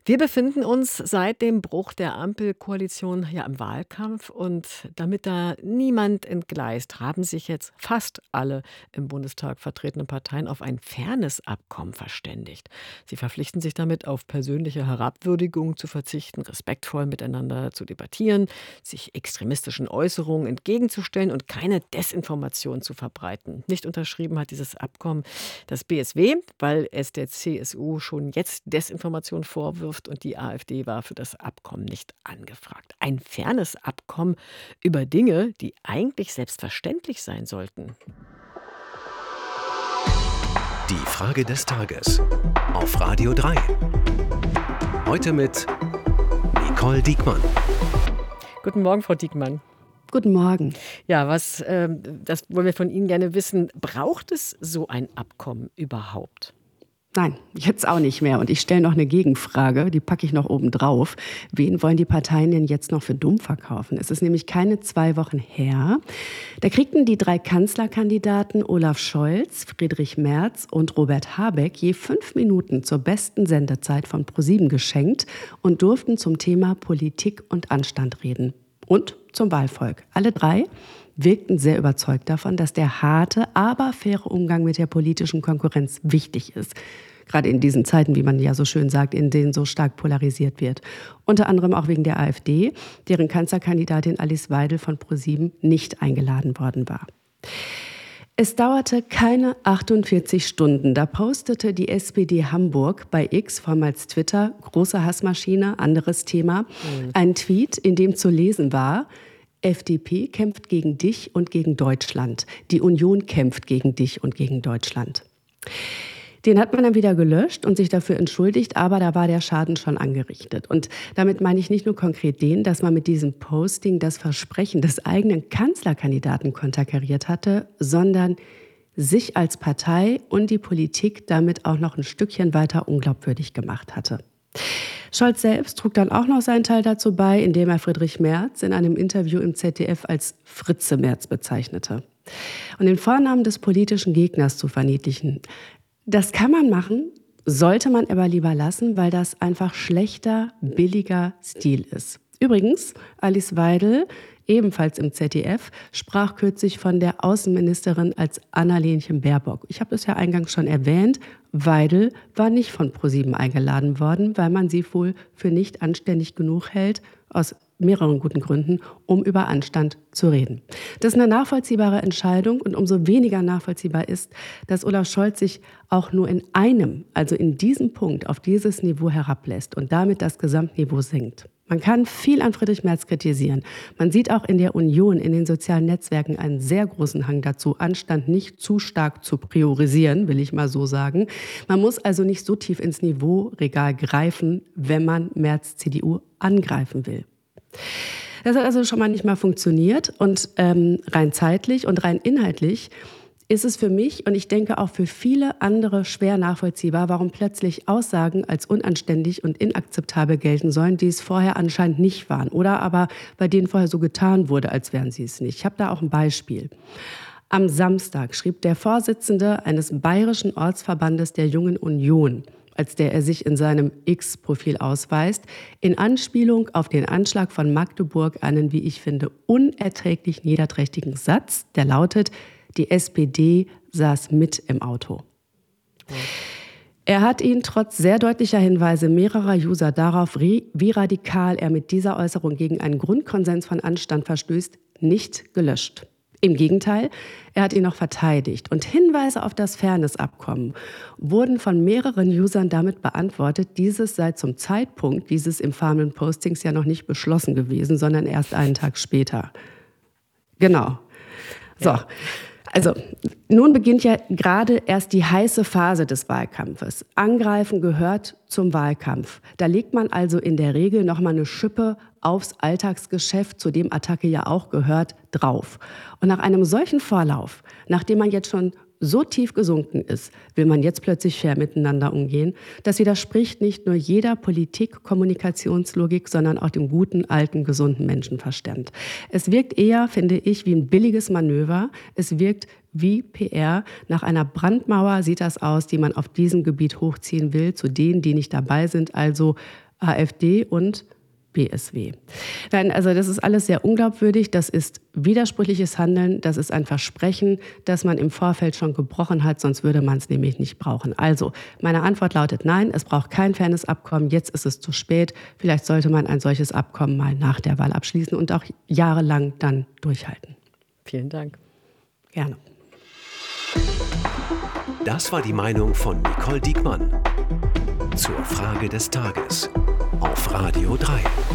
Wir befinden uns seit dem Bruch der Ampelkoalition ja im Wahlkampf und damit da niemand entgleist, haben sich jetzt fast alle im Bundestag vertretenen Parteien auf ein Fairness-Abkommen verständigt. Sie verpflichten sich damit, auf persönliche Herabwürdigung zu verzichten, respektvoll miteinander zu debattieren, sich extremistischen Äußerungen entgegenzustellen und keine Desinformation zu verbreiten. Nicht unterschrieben hat dieses Abkommen das BSW, weil es der CSU schon jetzt Desinformation vorwirft und die AfD war für das Abkommen nicht angefragt. Ein Fairness-Abkommen über Dinge, die eigentlich selbstverständlich sein sollten. Die Frage des Tages auf Radio 3. Heute mit Nicole Diekmann. Guten Morgen, Frau Diekmann. Guten Morgen. Ja, das wollen wir von Ihnen gerne wissen. Braucht es so ein Abkommen überhaupt? Nein, jetzt auch nicht mehr. Und ich stelle noch eine Gegenfrage, die packe ich noch oben drauf. Wen wollen die Parteien denn jetzt noch für dumm verkaufen? Es ist nämlich keine 2 Wochen her. Da kriegten die 3 Kanzlerkandidaten Olaf Scholz, Friedrich Merz und Robert Habeck je 5 Minuten zur besten Sendezeit von ProSieben geschenkt und durften zum Thema Politik und Anstand reden. Und zum Wahlvolk. Alle 3 wirkten sehr überzeugt davon, dass der harte, aber faire Umgang mit der politischen Konkurrenz wichtig ist. Gerade in diesen Zeiten, wie man ja so schön sagt, in denen so stark polarisiert wird. Unter anderem auch wegen der AfD, deren Kanzlerkandidatin Alice Weidel von ProSieben nicht eingeladen worden war. Es dauerte keine 48 Stunden. Da postete die SPD Hamburg bei X, vormals Twitter, große Hassmaschine, anderes Thema, einen Tweet, in dem zu lesen war: FDP kämpft gegen dich und gegen Deutschland. Die Union kämpft gegen dich und gegen Deutschland. Den hat man dann wieder gelöscht und sich dafür entschuldigt, aber da war der Schaden schon angerichtet. Und damit meine ich nicht nur konkret den, dass man mit diesem Posting das Versprechen des eigenen Kanzlerkandidaten konterkariert hatte, sondern sich als Partei und die Politik damit auch noch ein Stückchen weiter unglaubwürdig gemacht hatte. Scholz selbst trug dann auch noch seinen Teil dazu bei, indem er Friedrich Merz in einem Interview im ZDF als Fritze Merz bezeichnete. Und den Vornamen des politischen Gegners zu verniedlichen, das kann man machen, sollte man aber lieber lassen, weil das einfach schlechter, billiger Stil ist. Übrigens, Alice Weidel, ebenfalls im ZDF, sprach kürzlich von der Außenministerin als Annalena Baerbock. Ich habe es ja eingangs schon erwähnt, Weidel war nicht von ProSieben eingeladen worden, weil man sie wohl für nicht anständig genug hält, aus mehreren guten Gründen, um über Anstand zu reden. Das ist eine nachvollziehbare Entscheidung und umso weniger nachvollziehbar ist, dass Olaf Scholz sich auch nur in einem, also in diesem Punkt, auf dieses Niveau herablässt und damit das Gesamtniveau sinkt. Man kann viel an Friedrich Merz kritisieren. Man sieht auch in der Union, in den sozialen Netzwerken einen sehr großen Hang dazu, Anstand nicht zu stark zu priorisieren, will ich mal so sagen. Man muss also nicht so tief ins Niveauregal greifen, wenn man Merz CDU angreifen will. Das hat also schon mal nicht mal funktioniert und rein zeitlich und rein inhaltlich ist es für mich und ich denke auch für viele andere schwer nachvollziehbar, warum plötzlich Aussagen als unanständig und inakzeptabel gelten sollen, die es vorher anscheinend nicht waren oder aber bei denen vorher so getan wurde, als wären sie es nicht. Ich habe da auch ein Beispiel. Am Samstag schrieb der Vorsitzende eines bayerischen Ortsverbandes der Jungen Union, als der er sich in seinem X-Profil ausweist, in Anspielung auf den Anschlag von Magdeburg einen, wie ich finde, unerträglich niederträchtigen Satz, der lautet: Die SPD saß mit im Auto. Er hat ihn trotz sehr deutlicher Hinweise mehrerer User darauf, wie radikal er mit dieser Äußerung gegen einen Grundkonsens von Anstand verstößt, nicht gelöscht. Im Gegenteil, er hat ihn noch verteidigt. Und Hinweise auf das Fairness-Abkommen wurden von mehreren Usern damit beantwortet, dieses sei zum Zeitpunkt dieses infamen Postings ja noch nicht beschlossen gewesen, sondern erst einen Tag später. Genau. So. Ja. Also, nun beginnt ja gerade erst die heiße Phase des Wahlkampfes. Angreifen gehört zum Wahlkampf. Da legt man also in der Regel noch mal eine Schippe aufs Alltagsgeschäft, zu dem Attacke ja auch gehört, drauf. Und nach einem solchen Vorlauf, nachdem man jetzt schon so tief gesunken ist, will man jetzt plötzlich fair miteinander umgehen. Das widerspricht nicht nur jeder Politik-Kommunikationslogik, sondern auch dem guten, alten, gesunden Menschenverstand. Es wirkt eher, finde ich, wie ein billiges Manöver. Es wirkt wie PR. Nach einer Brandmauer sieht das aus, die man auf diesem Gebiet hochziehen will, zu denen, die nicht dabei sind, also AfD und BSW. Nein, also das ist alles sehr unglaubwürdig, das ist widersprüchliches Handeln, das ist ein Versprechen, das man im Vorfeld schon gebrochen hat, sonst würde man es nämlich nicht brauchen. Also, meine Antwort lautet nein, es braucht kein Fairness-Abkommen, jetzt ist es zu spät. Vielleicht sollte man ein solches Abkommen mal nach der Wahl abschließen und auch jahrelang dann durchhalten. Vielen Dank. Gerne. Das war die Meinung von Nicole Diekmann zur Frage des Tages auf Radio 3.